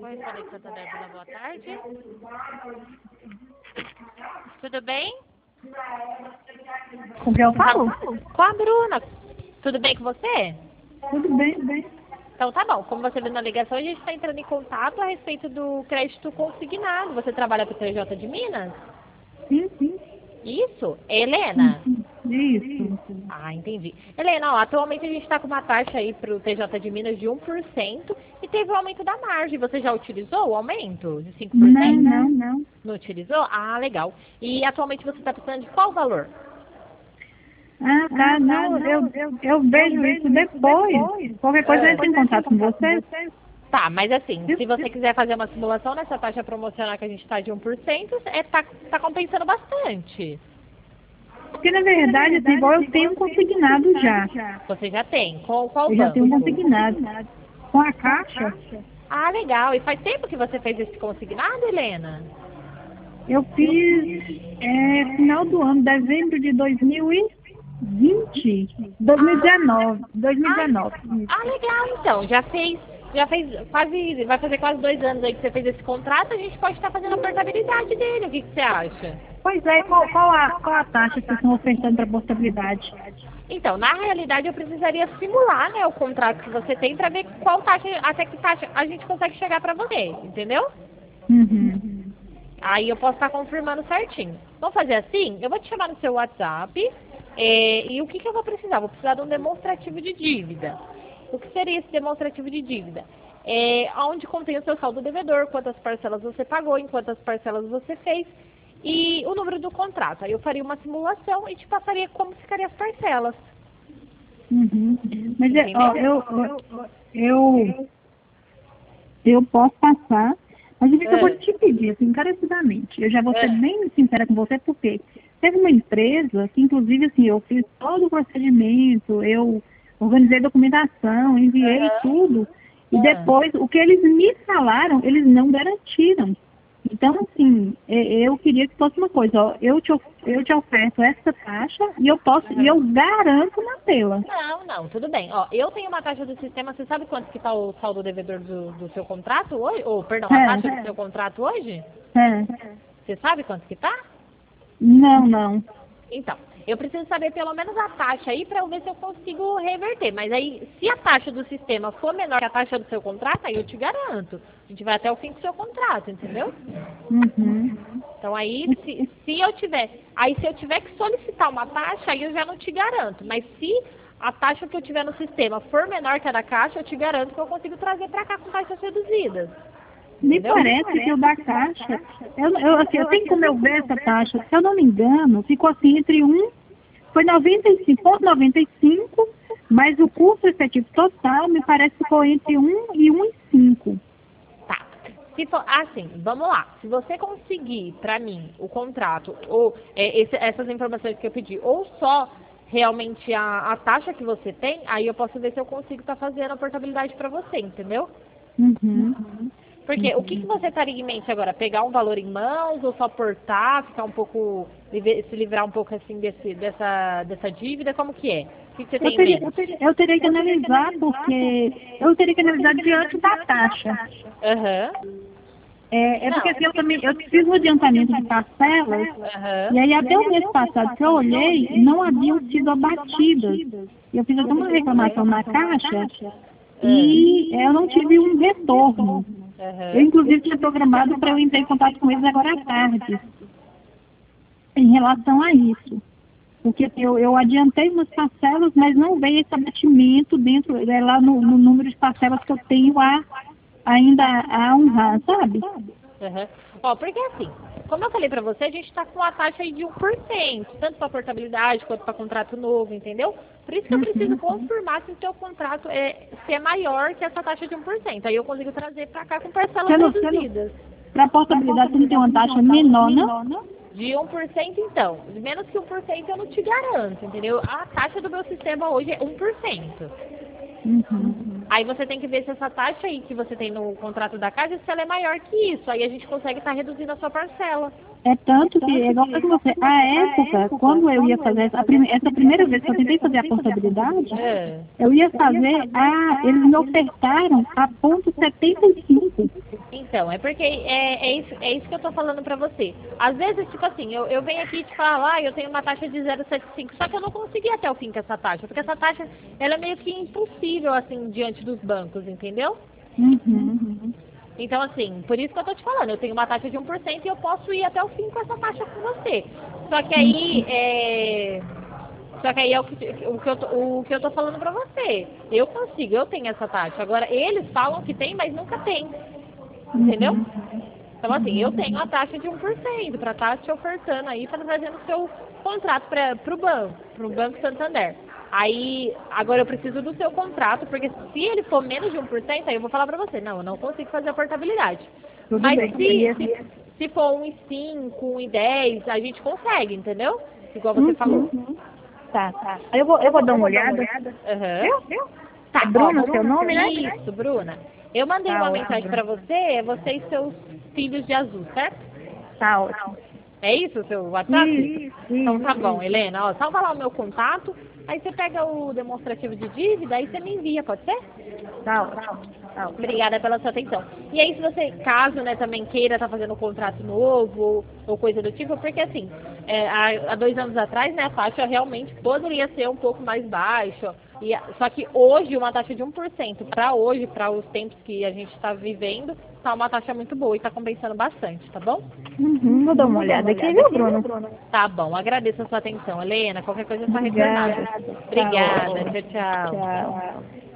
Restaurante Santander Vila, boa tarde. Tudo bem? Com quem eu falo? Com a Bruna. Tudo bem com você? Tudo bem, tudo bem. Então tá bom. Como você viu na ligação, a gente está entrando em contato a respeito do crédito consignado. Você trabalha para o TJ de Minas? Sim, sim. Isso? Helena? Isso. Ah, entendi. Helena, ó, atualmente a gente está com uma taxa aí para o TJ de Minas de 1% e teve o aumento da margem. Você já utilizou o aumento de 5%? Não. Não utilizou? Ah, legal. E atualmente você está precisando de qual valor? Ah, tá. Não, eu vejo isso depois. Qualquer coisa eu entro em contato com você. Tá, mas assim, se você quiser fazer uma simulação nessa taxa promocional que a gente está de 1%, tá compensando bastante. Porque, na verdade, assim, igual eu tenho um consignado já. Você já tem? Qual Eu já banco? tenho um consignado. Com a Caixa, Ah, legal. E faz tempo que você fez esse consignado, Helena? eu fiz final do ano, dezembro de 2019. Ah, legal, então. Já fez quase, vai fazer quase 2 anos aí que você fez esse contrato, a gente pode estar fazendo a portabilidade dele. O que você acha? Pois é, qual a taxa que vocês estão ofertando para a portabilidade? Então, na realidade, eu precisaria simular, né, o contrato que você tem para ver qual taxa, até que taxa a gente consegue chegar para você, entendeu? Uhum. Aí eu posso estar confirmando certinho. Vamos fazer assim? Eu vou te chamar no seu WhatsApp e o que eu vou precisar? Vou precisar de um demonstrativo de dívida. O que seria esse demonstrativo de dívida? Onde contém o seu saldo devedor, quantas parcelas você pagou, em quantas parcelas você fez e o número do contrato. Aí eu faria uma simulação e te passaria como ficariam as parcelas. Uhum. Mas eu posso passar, mas o que eu vou te pedir, assim, encarecidamente? Eu já vou ser bem sincera com você, porque teve uma empresa que, inclusive, assim, eu fiz todo o procedimento, eu organizei documentação, enviei tudo, e depois, o que eles me falaram, eles não garantiram. Então, assim, eu queria que fosse uma coisa, ó, eu te oferto essa taxa e eu garanto mantê-la. Não, tudo bem. Ó, eu tenho uma taxa do sistema, você sabe quanto que está o saldo devedor do seu contrato hoje? Ou, perdão, a taxa do seu contrato hoje? Você sabe quanto que tá? Não. Então, eu preciso saber pelo menos a taxa aí para eu ver se eu consigo reverter. Mas aí, se a taxa do sistema for menor que a taxa do seu contrato, aí eu te garanto. A gente vai até o fim do seu contrato, entendeu? Uhum. Então aí, se eu tiver que solicitar uma taxa, aí eu já não te garanto. Mas se a taxa que eu tiver no sistema for menor que a da Caixa, eu te garanto que eu consigo trazer para cá com taxas reduzidas. Me parece que o da Caixa, eu tenho como eu ver essa taxa, se eu não me engano, ficou assim foi 95,95, mas o custo efetivo total me parece que ficou entre 1 e 1,5. Tá. Se for, assim, vamos lá. Se você conseguir, para mim, o contrato, ou essas informações que eu pedi, ou só realmente a taxa que você tem, aí eu posso ver se eu consigo estar fazendo a portabilidade para você, entendeu? Uhum. Porque o que você estaria em mente agora? Pegar um valor em mãos ou só portar, ficar um pouco, se livrar um pouco assim dessa dívida? Como que é? O que você tem em mente? Eu teria que analisar, porque eu teria que analisar diante da taxa. Porque assim, eu fiz um adiantamento de parcelas, e aí até o mês passado que eu olhei, não haviam sido abatidas. Eu fiz até uma reclamação na Caixa, e eu não tive um retorno. Eu, inclusive, tinha programado para eu entrar em contato com eles agora à tarde, em relação a isso. Porque assim, eu adiantei umas parcelas, mas não veio esse abatimento dentro, lá no número de parcelas que eu tenho ainda a honrar, sabe? Ó, porque assim, como eu falei pra você, a gente tá com uma taxa aí de 1%, tanto pra portabilidade quanto pra contrato novo, entendeu? Por isso que eu preciso confirmar se o seu contrato se é maior que essa taxa de 1%. Aí eu consigo trazer pra cá com parcelas reduzidas. Para portabilidade tem que ter uma taxa menor, não? De 1%, então. Menos que 1% eu não te garanto, entendeu? A taxa do meu sistema hoje é 1%. Aí você tem que ver se essa taxa aí que você tem no contrato da casa, se ela é maior que isso. Aí a gente consegue estar reduzindo a sua parcela. É tanto que, igual que você, a época, quando eu ia fazer essa primeira vez que eu tentei fazer a portabilidade, eu ia fazer eles me ofertaram a 0,75. Então, é porque é isso que eu tô falando pra você. Às vezes, tipo assim, eu venho aqui e te falo, eu tenho uma taxa de 0,75, só que eu não consegui ir até o fim com essa taxa, porque essa taxa, ela é meio que impossível, assim, diante dos bancos, entendeu? Então, assim, por isso que eu tô te falando, eu tenho uma taxa de 1% e eu posso ir até o fim com essa taxa com você. Só que aí, é o que eu tô falando pra você. Eu consigo, eu tenho essa taxa. Agora, eles falam que tem, mas nunca tem. Entendeu? Então, assim, eu tenho a taxa de 1% para estar te ofertando aí, para trazer o seu contrato para o Banco Santander. Aí, agora eu preciso do seu contrato, porque se ele for menos de 1%, aí eu vou falar para você, não, eu não consigo fazer a portabilidade. Tudo Mas bem. se for 1,5, 1,10, a gente consegue, entendeu? Igual você falou. Tá. Aí eu vou dar uma olhada. Viu? Tá, Bruna, seu nome, né? Isso, Bruna. Eu mandei uma mensagem para você, você e seus filhos de azul, certo? Tá ótimo. É isso o seu WhatsApp? Isso. Então tá bom, Helena. Ó, salva lá o meu contato, aí você pega o demonstrativo de dívida, aí você me envia, pode ser? Tá ótimo. Obrigada pela sua atenção. E aí, se você, caso, né, também queira estar fazendo um contrato novo ou coisa do tipo, porque assim, há 2 anos atrás, né, a taxa realmente poderia ser um pouco mais baixa, só que hoje, uma taxa de 1% para hoje, para os tempos que a gente está vivendo, tá uma taxa muito boa e está compensando bastante, tá bom? Vou dar uma olhada aqui, viu, Bruna? Tá bom, agradeço a sua atenção, Helena. Qualquer coisa é só retornar. Obrigada, tchau. Tchau.